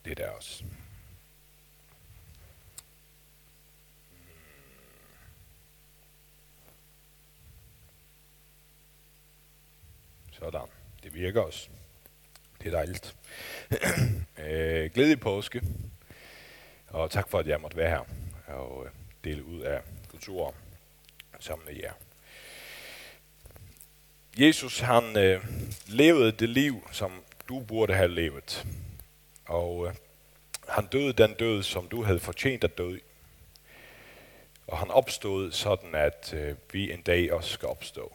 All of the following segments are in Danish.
det der også. Sådan. Det virker også. Det er dejligt. Glædelig påske. Og tak for, at jeg måtte være her og dele ud af kulturen sammen med jer. Jesus, han levede det liv, som du burde have levet. Og han døde den død, som du havde fortjent at dø. Og han opstod sådan, at vi en dag også skal opstå.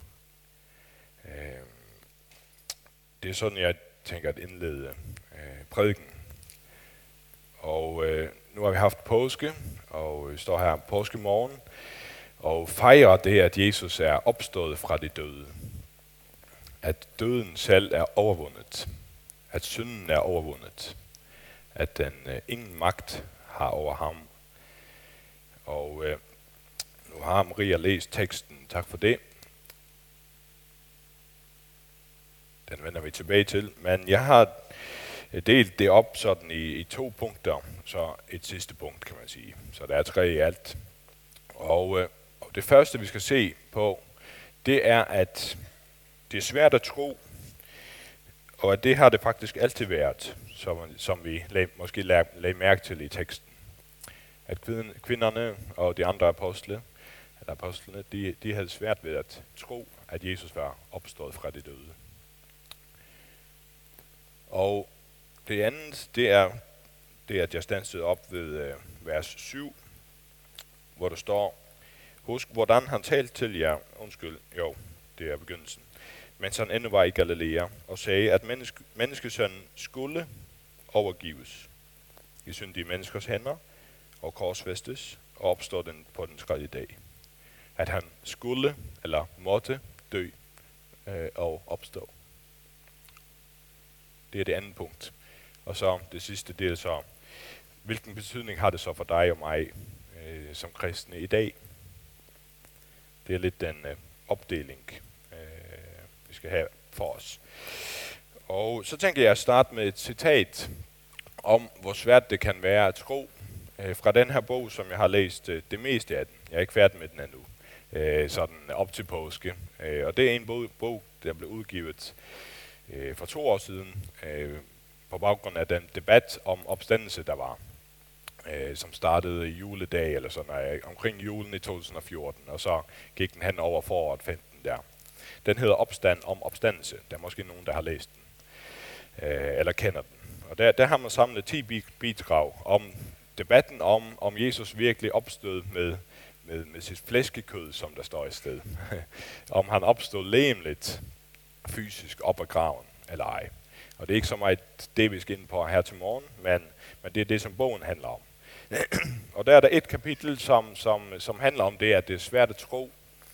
Det er sådan, jeg tænker at indlede prædiken. Og nu har vi haft påske, og vi står her påskemorgen, og fejrer det, at Jesus er opstået fra de døde. At døden selv er overvundet. At synden er overvundet. At den ingen magt har over ham. Og nu har Maria læst teksten. Tak for det. Den vender vi tilbage til. Men jeg har delt det op sådan i 2 punkter. Så et sidste punkt, kan man sige. Så der er 3 i alt. Og det første, vi skal se på, det er, at det er svært at tro, og at det har det faktisk altid været, som vi måske lagde mærke til i teksten. At kvinderne og de andre apostlene, de havde svært ved at tro, at Jesus var opstået fra de døde. Og det andet, det er, at jeg standsede op ved vers 7, hvor der står, husk, hvordan han talte til jer, det er begyndelsen, mens han endnu var i Galilea, og sagde, at menneskesønnen skulle overgives i syndige menneskers hænder, og korsfæstes, og opstå på den 3. dag. At han skulle, eller måtte, dø og opstå. Det er det andet punkt. Og så det sidste, det er så, hvilken betydning har det så for dig og mig som kristne i dag? Det er lidt den opdeling, vi skal have for os. Og så tænker jeg at starte med et citat om, hvor svært det kan være at tro fra den her bog, som jeg har læst det meste af den. Jeg er ikke færdig med den endnu, sådan op til påske. Og det er en bog, der blev udgivet for 2 år siden, på baggrund af den debat om opstandelse, der var, som startede i juledag, eller sådan omkring julen i 2014, og så gik den hen over foråret 15 der. Den hedder Opstand om opstandelse. Der er måske nogen, der har læst den, eller kender den. Og der har man samlet 10 bidrag om debatten om Jesus virkelig opstod med sit flæskekød, som der står i sted. Om han opstod legemligt, fysisk op ad graven, eller ej. Og det er ikke så meget det, vi skal ind på her til morgen, men det er det, som bogen handler om. Og der er der et kapitel, som handler om det, at det er svært at tro.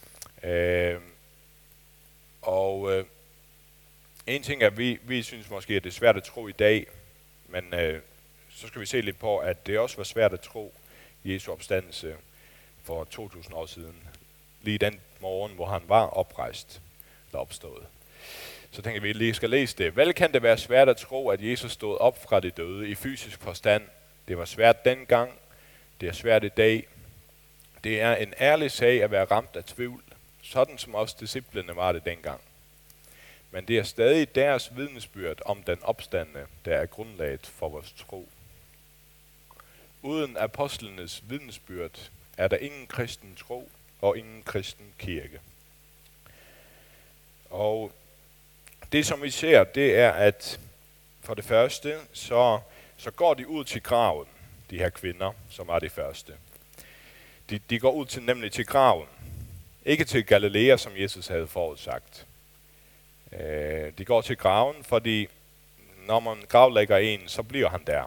En ting er, at vi synes måske, at det er svært at tro i dag, men så skal vi se lidt på, at det også var svært at tro Jesu opstandelse for 2000 år siden. Lige den morgen, hvor han var oprejst, eller opstået. Så tænker vi, at vi lige skal læse det. Vel kan det være svært at tro, at Jesus stod op fra de døde i fysisk forstand. Det var svært dengang. Det er svært i dag. Det er en ærlig sag at være ramt af tvivl, sådan som også disciplene var det dengang. Men det er stadig deres vidnesbyrd om den opstande, der er grundlaget for vores tro. Uden apostlenes vidnesbyrd er der ingen kristen tro og ingen kristen kirke. Og det, som vi ser, det er, at for det første, så går de ud til graven, de her kvinder, som er de første. De går ud nemlig til graven. Ikke til Galilea, som Jesus havde forudsagt. De går til graven, fordi når man gravlægger en, så bliver han der.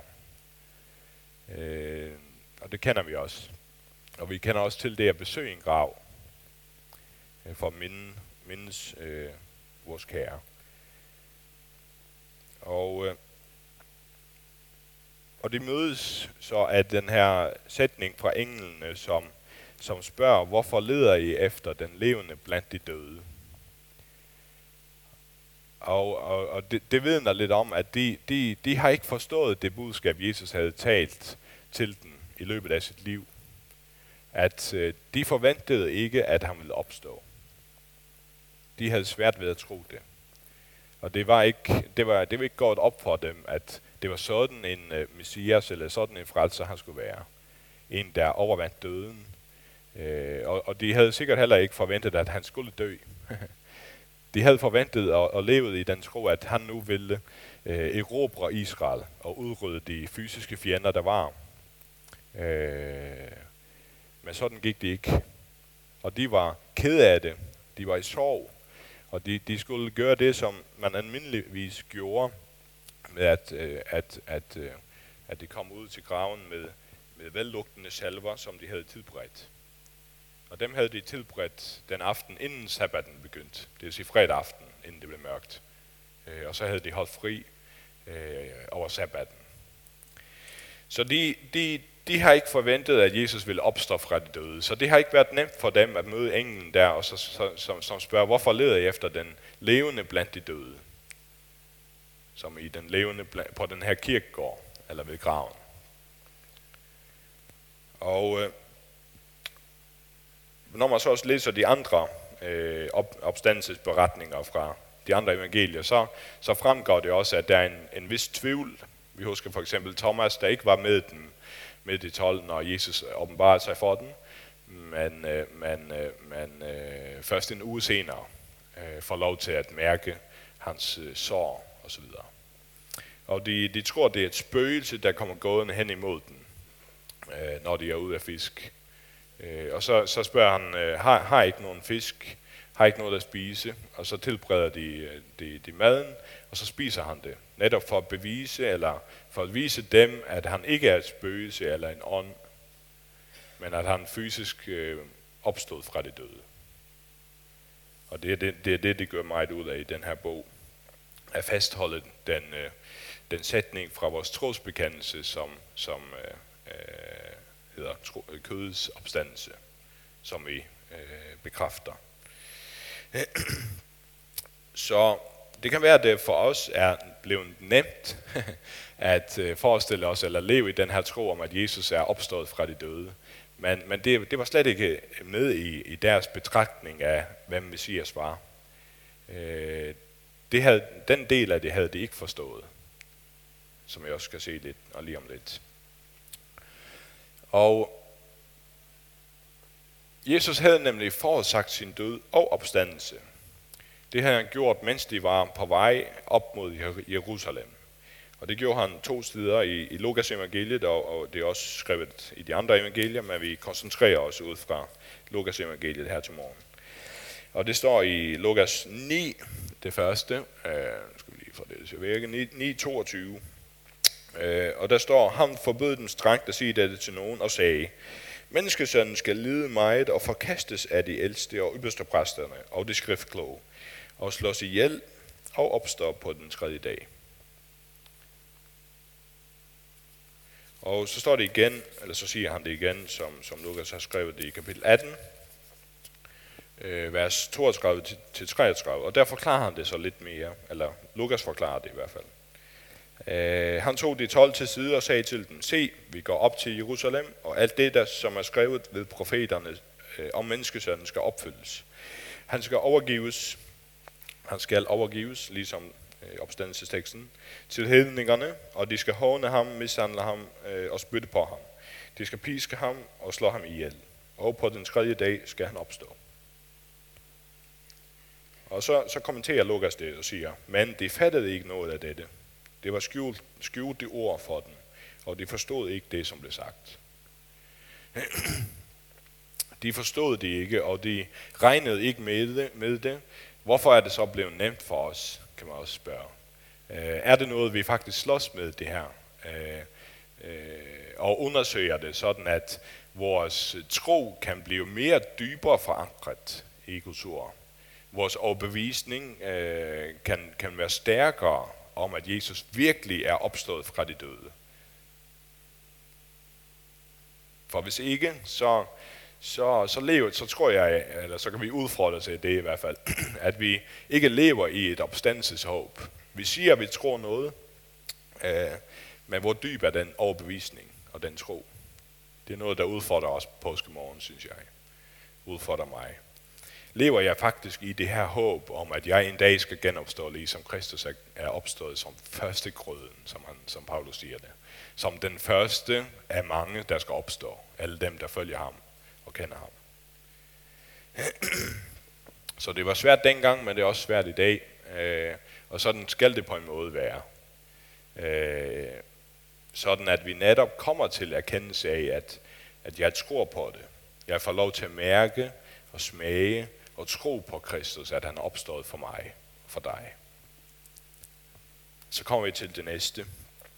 Og det kender vi også. Og vi kender også til det at besøge en grav, for at mindes vores kære. Og de mødes så af den her sætning fra englene, som spørger, hvorfor leder I efter den levende blandt de døde? Og det vidner lidt om, at de har ikke forstået det budskab, Jesus havde talt til dem i løbet af sit liv. At de forventede ikke, at han ville opstå. De havde svært ved at tro det. Og det var ikke gået op for dem, at det var sådan en messias, eller sådan en frelser, han skulle være. En, der overvandt døden. Og de havde sikkert heller ikke forventet, at han skulle dø. De havde forventet og levet i den tro, at han nu ville erobre Israel og udrydde de fysiske fjender, der var. Men sådan gik det ikke. Og de var kede af det. De var i sorg. Og de skulle gøre det, som man almindeligvis gjorde, med at de kom ud til graven med vellugtende salver, som de havde tilberedt. Og dem havde de tilberedt den aften, inden sabbaten begyndte. Det vil sige fredag aften, inden det blev mørkt. Og så havde de holdt fri over sabbaten. Så de har ikke forventet, at Jesus ville opstå fra de døde. Så det har ikke været nemt for dem at møde englen der, og som spørger, hvorfor leder I efter den levende blandt de døde? Som i den levende på den her kirkegård, eller ved graven. Og når man så også læser de andre opstandelsesberetninger fra de andre evangelier, så fremgår det også, at der er en vis tvivl. Vi husker for eksempel Thomas, der ikke var med de 12, når Jesus åbenbarede sig for dem, men først en uge senere får lov til at mærke hans sår osv. Og de tror, det er et spøgelse, der kommer gående hen imod dem, når de er ude af fisk. Og så spørger han, har ikke nogen fisk, har ikke noget at spise, og så tilbereder de maden, og så spiser han det. Netop for at bevise, eller for at vise dem, at han ikke er et spøgelse eller en ånd, men at han fysisk opstod fra det døde. Og det er det, det gør meget ud af i den her bog, at fastholde den sætning fra vores trosbekendelse, som hedder kødets opstandelse, som vi bekræfter. Så det kan være, at det for os er blevet nemt at forestille os eller leve i den her tro om, at Jesus er opstået fra de døde. Men det var slet ikke med i deres betragtning af, hvem Messias var. Den del af det havde de ikke forstået, som jeg også skal se lidt og lige om lidt. Og Jesus havde nemlig forudsagt sin død og opstandelse. Det havde han gjort, mens de var på vej op mod Jerusalem. Og det gjorde han 2 steder i Lukas evangeliet, og det er også skrevet i de andre evangelier, men vi koncentrerer os ud fra Lukas evangeliet her til morgen. Og det står i Lukas 9, det første, skal vi lige få det til at virke, 9:22. Og der står, han forbød dem strengt at sige dette til nogen og sagde, menneskesønnen skal lide meget og forkastes af de ældste og ypperste præsterne og de skriftkloge, og slås ihjel og opstår på den 3. dag. Og så står det igen, eller så siger han det igen, som Lukas har skrevet det i kapitel 18, vers 32-33, og der forklarer han det så lidt mere, eller Lukas forklarer det i hvert fald. Han tog de 12 til side og sagde til dem, se, vi går op til Jerusalem, og alt det, der som er skrevet ved profeterne om menneskesønnen, skal opfyldes. Han skal overgives, ligesom opstandelsesteksten, til hedningerne, og de skal håne ham, mishandle ham og spytte på ham. De skal piske ham og slå ham ihjel, og på den 3. dag skal han opstå. Og så kommenterer Lukas det og siger, men de fattede ikke noget af dette. Det var skjulte ord for dem, og de forstod ikke det, som blev sagt. De forstod det ikke, og de regnede ikke med det. Hvorfor er det så blevet nemt for os, kan man også spørge. Er det noget, vi faktisk slås med det her? Og undersøger det sådan, at vores tro kan blive mere dybere forankret i Guds ord. Vores overbevisning kan være stærkere om, at Jesus virkelig er opstået fra de døde. For hvis ikke, så så tror jeg, eller så kan vi udfordre til det i hvert fald, at vi ikke lever i et opstandelseshåb. Vi siger, at vi tror noget, men hvor dyb er den overbevisning og den tro? Det er noget, der udfordrer os påskemorgen, synes jeg. Udfordrer mig. Lever jeg faktisk i det her håb om, at jeg en dag skal genopstå, ligesom Kristus er opstået som første grøden, som Paulus siger det. Som den første af mange, der skal opstå. Alle dem, der følger ham og kender ham. Så det var svært dengang, men det er også svært i dag. Og sådan skal det på en måde være. Sådan at vi netop kommer til erkendelse af, at jeg tror på det. Jeg får lov til at mærke og smage og tro på Kristus, at han er opstået for mig og for dig. Så kommer vi til det næste.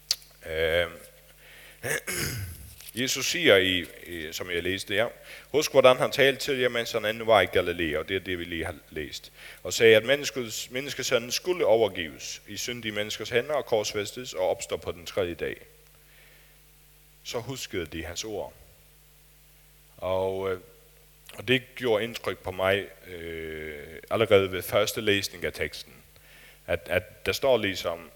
Jesus siger, som jeg læste her, husk hvordan han talte til jer, mens han endnu var i Galilea, og det er det, vi lige har læst. Og sagde, at menneskesønnen skulle overgives i syndige menneskers hænder og korsfæstes og opstå på den 3. dag. Så huskede de hans ord. Og det gjorde indtryk på mig allerede ved første læsning af teksten. At der står ligesom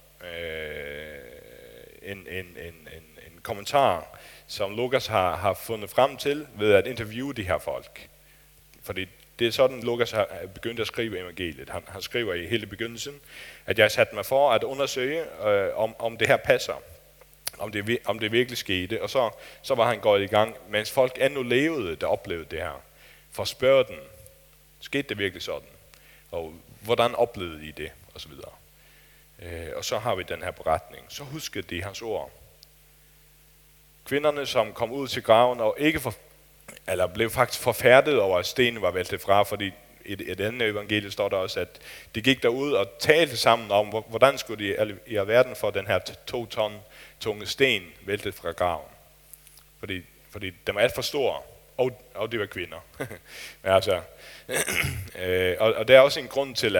en kommentar, som Lukas har fundet frem til ved at interviewe de her folk. Fordi det er sådan, Lukas har begyndt at skrive evangeliet. Han skriver i hele begyndelsen, at jeg satte mig for at undersøge, om det her passer. Om det virkelig skete. Og så var han gået i gang, mens folk endnu levede, der oplevede det her. For at spørge den, skete det virkelig sådan? Og hvordan oplevede I det? Og så videre. Og så har vi den her beretning. Så huskede de hans ord. Kvinderne, som kom ud til graven og blev faktisk forfærdet over, at stenen var væltet fra, fordi i et andet evangelie står der også, at de gik derud og talte sammen om, hvordan skulle de i alverden få den her 2 ton tunge sten væltet fra graven. Fordi den var alt for stor, og det var kvinder. Men altså, og der er også en grund til,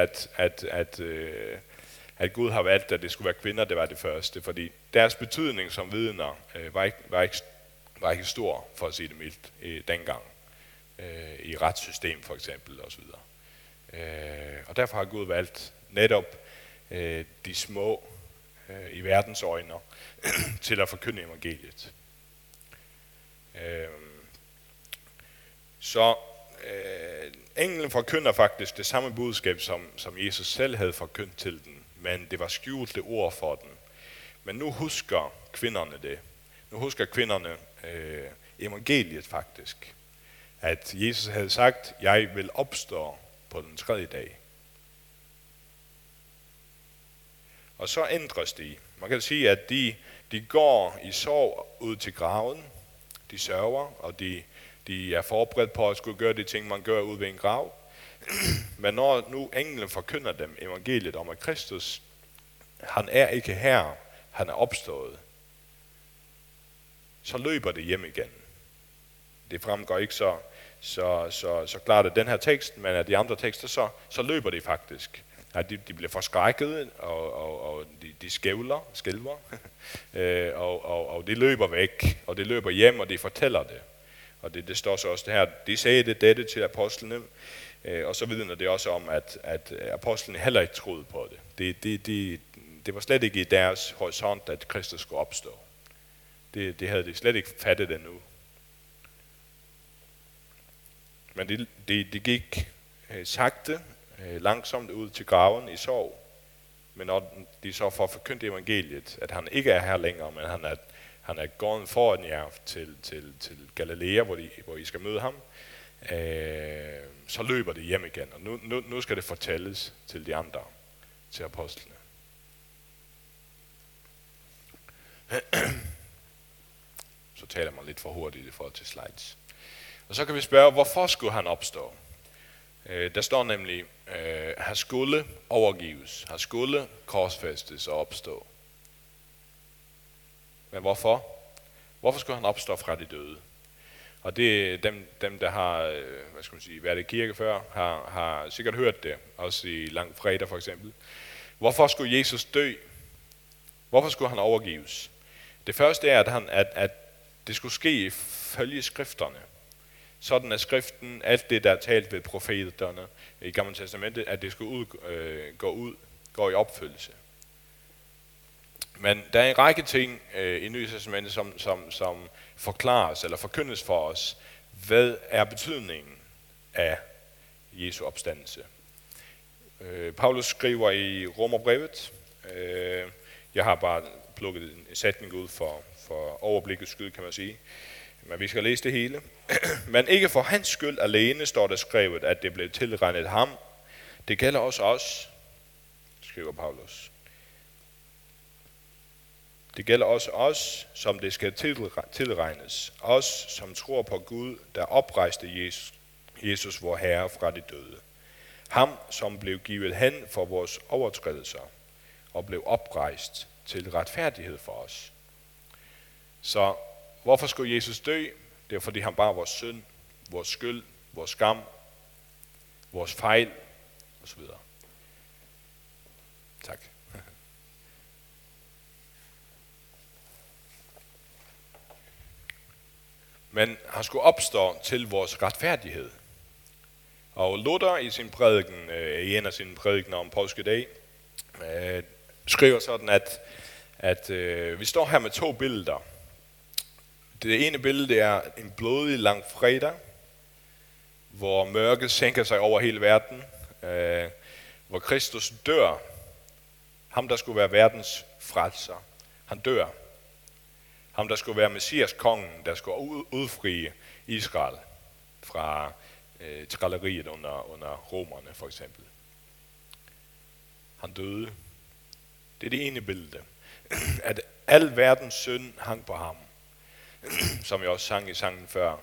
at Gud har valgt, at det skulle være kvinder, det var det første. Fordi deres betydning som vidner var ikke stor, for at sige det mildt, dengang. I retssystem for eksempel osv. Og derfor har Gud valgt netop de små i verdens øjne til at forkynde evangeliet. Så englen forkynder faktisk det samme budskab, som Jesus selv havde forkyndt til den, men det var skjulte ord for den. Men nu husker kvinderne det. Nu husker kvinderne evangeliet faktisk. At Jesus havde sagt, jeg vil opstå på den 3. dag. Og så ændres de. Man kan sige, at de går i sorg ud til graven. De sørger, og de er forberedt på at skulle gøre de ting, man gør ud ved en grav. Men når nu englen forkynder dem evangeliet om, at Kristus, han er ikke her, han er opstået, så løber det hjem igen. Det fremgår ikke så klart af den her tekst, men af de andre tekster, så løber de faktisk. Ja, de bliver forskrækket, og de skælver, og de løber væk, og de løber hjem, og de fortæller det. Og det står så også det her, de sagde dette til apostlene, og så vidner det også om, at apostlene heller ikke troede på det. Det var slet ikke i deres horisont, at Kristus skulle opstå. Det havde de slet ikke fattet endnu. Men de gik sagte, langsomt ud til graven i sorg. Men når de så får forkyndt evangeliet, at han ikke er her længere, men han er gået foran jer til Galilea, hvor I skal møde ham, så løber de hjem igen. Og nu skal det fortælles til de andre, til apostlene. Så taler man lidt for hurtigt i forhold til slides. Og så kan vi spørge, hvorfor skulle han opstå? Der står nemlig, han skulle overgives, han skulle korsfæstes og opstå. Men hvorfor? Hvorfor skulle han opstå fra de døde? Og det er dem der har været i kirke før, har sikkert hørt det, også i langfredag for eksempel. Hvorfor skulle Jesus dø? Hvorfor skulle han overgives? Det første er, at det skulle ske ifølge skrifterne. Sådan er skriften, alt det, der er talt ved profeterne i Gamle Testamentet, at det skulle gå i opfyldelse. Men der er en række ting i Nye Testamentet, som forklares eller forkyndes for os. Hvad er betydningen af Jesu opstandelse? Paulus skriver i Romerbrevet, jeg har bare plukket en sætning ud for overblikket skyld, kan man sige, men vi skal læse det hele. Men ikke for hans skyld alene står der skrevet, at det blev tilregnet ham. Det gælder også os, skriver Paulus. Det gælder også os, som det skal tilregnes. Os, som tror på Gud, der oprejste Jesus, vor Herre, fra de døde. Ham, som blev givet hen for vores overtrædelser, og blev oprejst til retfærdighed for os. Så hvorfor skulle Jesus dø? Det er fordi han bar vores synd, vores skyld, vores skam, vores fejl osv. Tak. Men han skulle opstå til vores retfærdighed. Og Luther i sin prædiken, i en af sine prædikener om påskedag, skriver sådan, at vi står her med to billeder. Det ene billede er en blodig langfredag, hvor mørket sænker sig over hele verden, hvor Kristus dør. Ham, der skulle være verdens frelser, han dør. Ham, der skulle være Messias kongen, der skulle udfri Israel fra trælleriet under romerne, for eksempel. Han døde. Det er det ene billede. At al verdens synd hang på ham. Som jeg også sang i sangen før.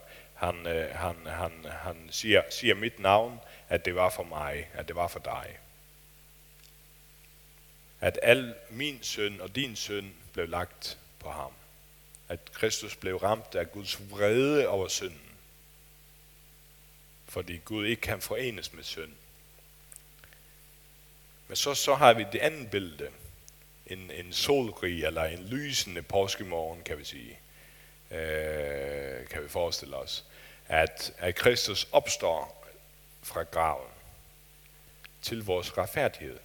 Han siger mit navn, at det var for mig, at det var for dig. At al min synd og din synd blev lagt på ham. At Kristus blev ramt af Guds vrede over synden. Fordi Gud ikke kan forenes med synd. Men så har vi det andet billede. En solrig eller en lysende påskemorgen, kan vi sige. Kan vi forestille os. At Kristus opstår fra graven til vores retfærdighed.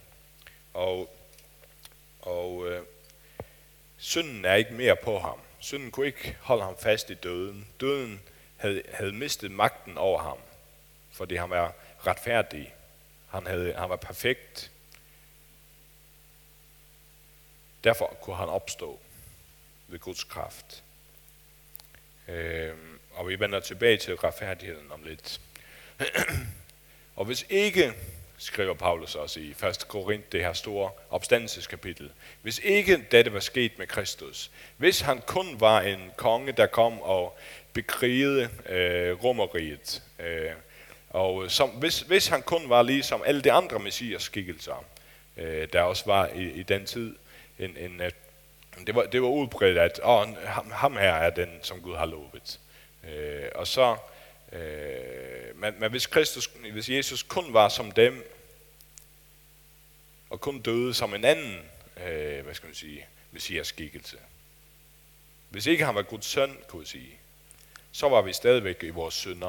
Og synden er ikke mere på ham. Synden kunne ikke holde ham fast i døden. Døden havde mistet magten over ham, fordi han var retfærdig. Han var perfekt. Derfor kunne han opstå ved Guds kraft. Og vi vender tilbage til retfærdigheden om lidt. Og hvis ikke, skriver Paulus også i 1. Korint, det her store opstandelseskapitel, hvis ikke dette var sket med Kristus, hvis han kun var en konge, der kom og bekrigede Romerriget, og hvis han kun var ligesom alle de andre messias-skikkelser, der også var i den tid, det var udbredt, at ham her er den, som Gud har lovet. Men hvis Jesus kun var som dem, og kun døde som en anden, messias-skikkelse. Hvis ikke han var Guds søn, kunne vi sige, så var vi stadigvæk i vores synder.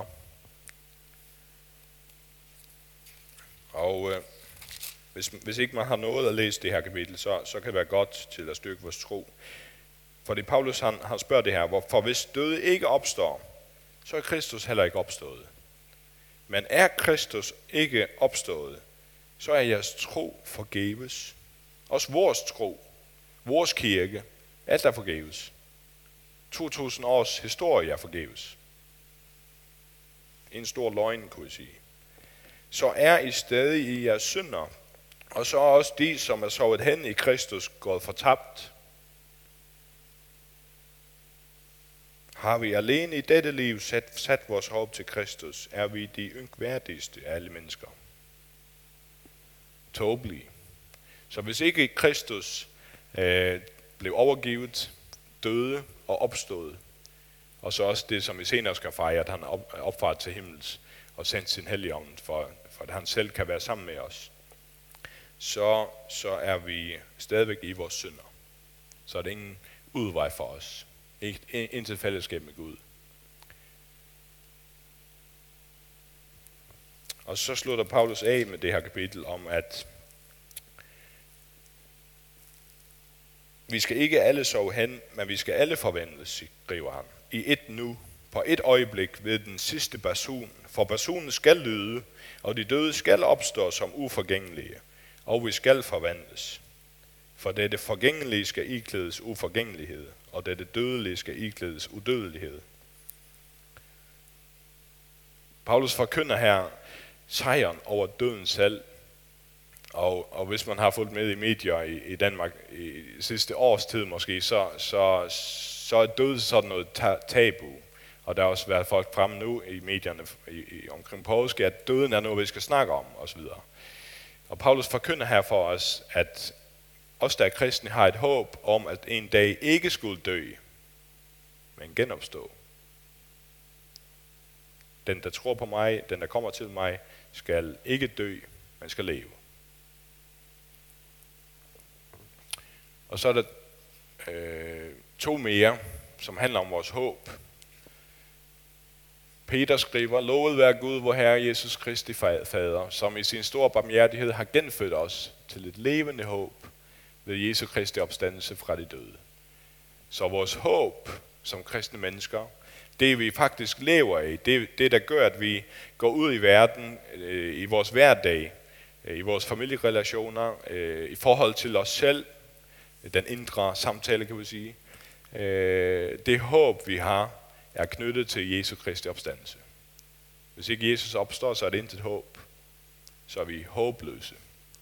Og hvis ikke man har noget at læse det her kapitel, så kan det være godt til at styrke vores tro. Fordi Paulus han spørger det her, for hvis døde ikke opstår, så er Kristus heller ikke opstået. Men er Kristus ikke opstået, så er jeres tro forgæves. Også vores tro, vores kirke, alt er forgæves. 2000 års historie er forgæves. En stor løgn, kunne jeg sige. Så er I stadig i jeres synder, og så er også de, som er sovet hen i Kristus, gået fortabt. Har vi alene i dette liv sat vores håb til Kristus, er vi de ynkværdigste af alle mennesker. Tåbelige. Så hvis ikke Kristus blev overgivet, døde og opstået, og så også det, som vi senere skal fejre, at han er opfaret til himmels og sendt sin helligånd, for at han selv kan være sammen med os, så er vi stadigvæk i vores synder. Så er det ingen udvej for os. Intet fællesskab med Gud. Og så slutter Paulus af med det her kapitel om, at vi skal ikke alle sove hen, men vi skal alle forvandles, skriver han. I et nu, på et øjeblik ved den sidste basun, for basunen skal lyde, og de døde skal opstå som uforgængelige, og vi skal forvandles. For det forgængelige skal iklædes uforgængelighed, og det dødelige skal iklædes udødelighed. Paulus forkynder her sejren over døden selv. Og hvis man har fulgt med i medier i Danmark i sidste års tid måske, så er død sådan noget tabu. Og der har også været folk fremme nu i medierne omkring påske, at døden er noget, vi skal snakke om osv. Og Paulus forkynder her for os, at os, der er kristne, har et håb om, at en dag ikke skulle dø, men genopstå. Den, der tror på mig, den, der kommer til mig, skal ikke dø, men skal leve. Og så er der to mere, som handler om vores håb. Peter skriver, lovet være Gud, vor Herre Jesus Kristi Fader, som i sin store barmhjertighed har genfødt os til et levende håb ved Jesu Kristi opstandelse fra de døde. Så vores håb som kristne mennesker, det vi faktisk lever i, det der gør, at vi går ud i verden, i vores hverdag, i vores familierelationer, i forhold til os selv, den indre samtale, kan vi sige. Det håb, vi har, er knyttet til Jesu Kristi opstandelse. Hvis ikke Jesus opstår, så er det intet håb. Så er vi håbløse.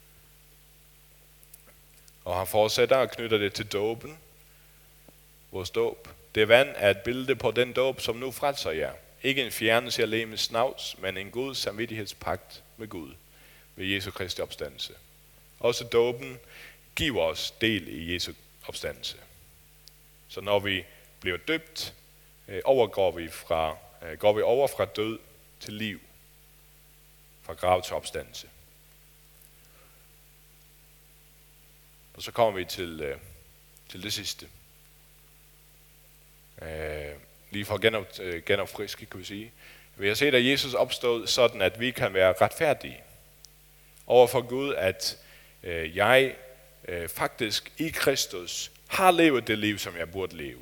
Og han fortsætter og knytter det til dåben. Vores dåb. Det vand er et billede på den dåb, som nu frelser jer. Ikke en fjernelse af legemets snavs, men en god samvittighedspagt med Gud ved Jesu Kristi opstandelse. Også dåben giver os del i Jesu opstandelse. Så når vi bliver døbt, går vi over fra død til liv, fra grav til opstandelse. Og så kommer vi til det sidste. Lige for at genopfriske, kan vi sige. Vi har set, at Jesus opstod sådan, at vi kan være retfærdige over for Gud, at jeg faktisk i Kristus har levet det liv, som jeg burde leve.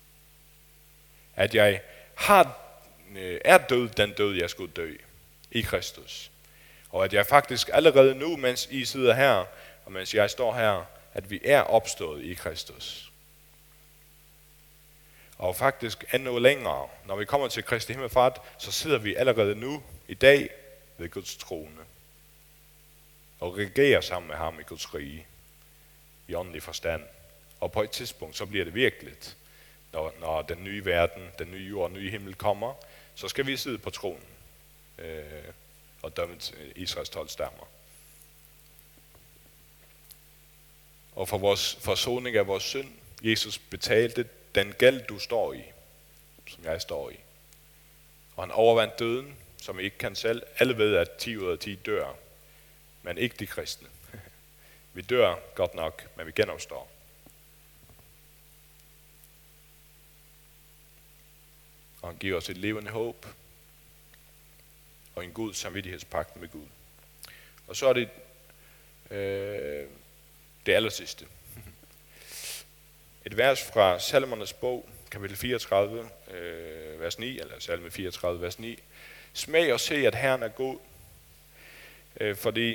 At jeg er død den død, jeg skulle dø i Kristus. Og at jeg faktisk allerede nu, mens I sidder her, og mens jeg står her, at vi er opstået i Kristus. Og faktisk endnu længere, når vi kommer til Kristi himmelfart, så sidder vi allerede nu, i dag, ved Guds trone. Og regerer sammen med ham i Guds rige, i åndelig forstand. Og på et tidspunkt, så bliver det virkeligt. Når den nye verden, den nye jord og nye himmel kommer, så skal vi sidde på tronen og dømme Israels 12 stammer. Og for vores forsoning af vores synd, Jesus betalte den gæld, du står i, som jeg står i. Og han overvandt døden, som vi ikke kan selv. Alle ved, at 10 ud af 10 dør, men ikke de kristne. Vi dør godt nok, men vi genopstår. Og han giver os et levende håb og en god samvittighedspagt med Gud. Og så er det det allersidste. Et vers fra Salmernes bog, kapitel 34, vers 9, eller salme 34, vers 9. Smag og se, at Herren er god, fordi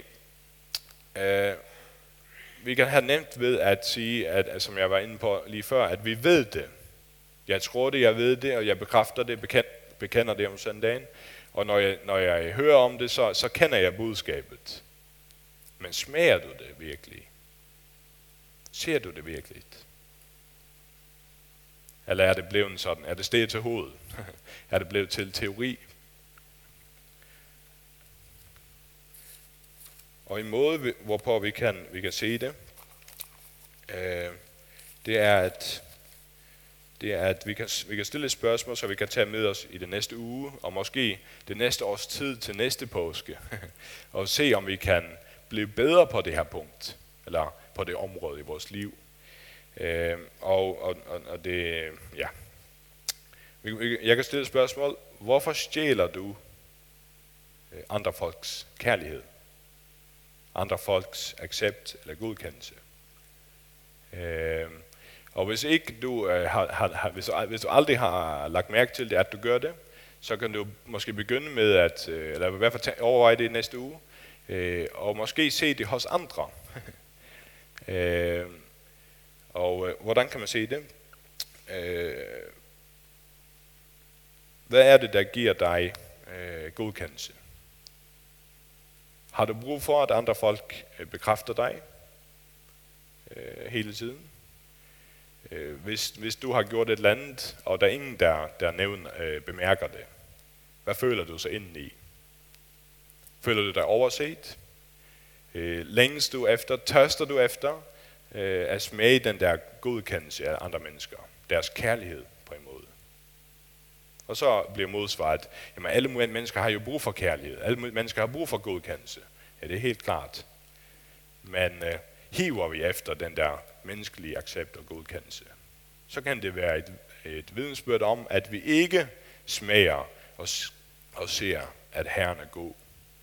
vi kan have nemt ved at sige, at, som jeg var inde på lige før, at vi ved det. Jeg tror det, jeg ved det, og jeg bekræfter det, bekender det om søndagen. Og når jeg hører om det, så kender jeg budskabet. Men smager du det virkelig? Ser du det virkelig? Eller er det blevet sådan? Er det steget til hovedet? Er det blevet til teori? Og en måde, hvorpå vi kan se det, det er, at vi kan stille et spørgsmål, så vi kan tage med os i den næste uge, og måske det næste års tid til næste påske, og se, om vi kan blive bedre på det her punkt, eller på det område i vores liv. Og det, ja. Jeg kan stille et spørgsmål. Hvorfor stjæler du andre folks kærlighed, andre folks accept eller godkendelse. Og hvis ikke du hvis du aldrig har lagt mærke til det, at du gør det, så kan du måske begynde med at, eller i hvert fald overveje det næste uge, og måske se det hos andre. Og hvordan kan man se det? Hvad er det, der giver dig godkendelse? Har du brug for, at andre folk bekræfter dig hele tiden? Hvis du har gjort et eller andet, og der er ingen, der bemærker det, hvad føler du så indeni? Føler du dig overset? Længes du efter, tørster du efter at smage den der godkendelse af andre mennesker, deres kærlighed på en måde? Og så bliver modsvaret, jamen alle mennesker har jo brug for kærlighed, alle mennesker har brug for godkendelse. Ja, det er helt klart. Men hiver vi efter den der menneskelige accept og godkendelse, så kan det være et vidensbyrd om, at vi ikke smager og ser, at Herren er god.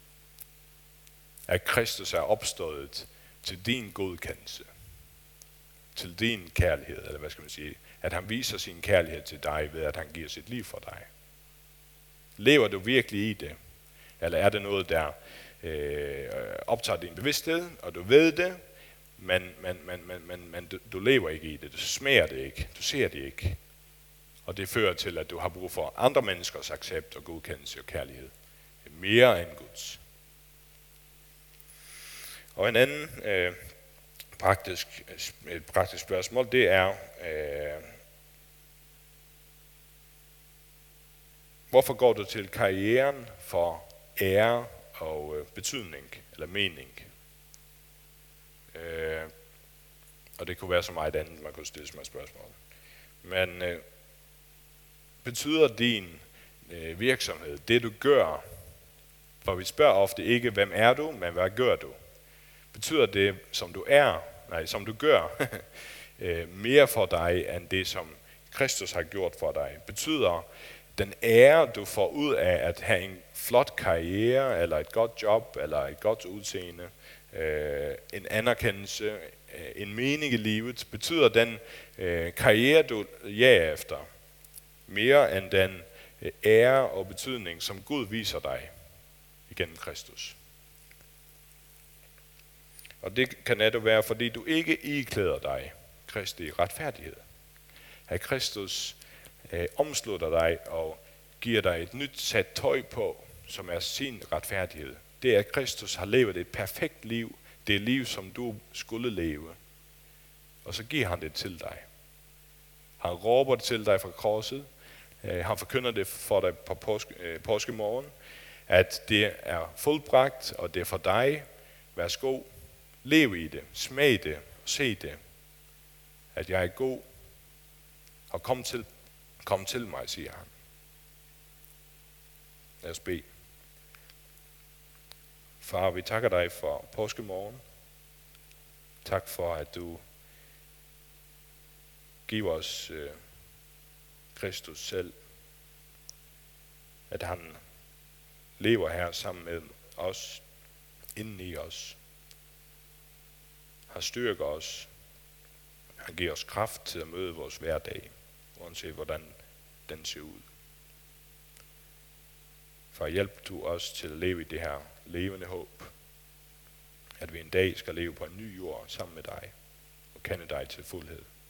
At Kristus er opstået til din godkendelse, til din kærlighed, eller hvad skal man sige, at han viser sin kærlighed til dig ved, at han giver sit liv for dig. Lever du virkelig i det? Eller er det noget, der optager din bevidsthed, og du ved det, men du lever ikke i det, du smager det ikke, du ser det ikke. Og det fører til, at du har brug for andre menneskers accept og godkendelse og kærlighed. Mere end Guds. Og en anden praktisk spørgsmål, det er, hvorfor går du til karrieren for ære og betydning eller mening? Og det kunne være så meget andet, man kunne stille som et spørgsmål. Men betyder din virksomhed, det du gør, for vi spørger ofte ikke, hvem er du, men hvad gør du? Betyder det, som du gør, mere for dig, end det, som Kristus har gjort for dig? Betyder den ære, du får ud af at have en flot karriere, eller et godt job, eller et godt udseende, en anerkendelse, en mening i livet, betyder den karriere, du jager efter, mere end den ære og betydning, som Gud viser dig igennem Kristus? Og det kan netop være, fordi du ikke iklæder dig Kristi retfærdighed. At Kristus omslutter dig og giver dig et nyt sæt tøj på, som er sin retfærdighed. Det er, at Kristus har levet et perfekt liv, det liv, som du skulle leve. Og så giver han det til dig. Han råber det til dig fra korset. Han forkynder det for dig på påskemorgen, at det er fuldbragt, og det er for dig. Værsgo, lev i det, smag det, se det, at jeg er god, og kom til mig, siger han. Lad os bede. Far, vi takker dig for påskemorgen. Tak for, at du giver os Kristus selv. At han lever her sammen med os, inden i os. Han styrker os. Han giver os kraft til at møde vores hverdag, uanset hvordan den ser ud. For hjælp du os til at leve i det her levende håb, at vi en dag skal leve på en ny jord sammen med dig og kende dig til fuldhed.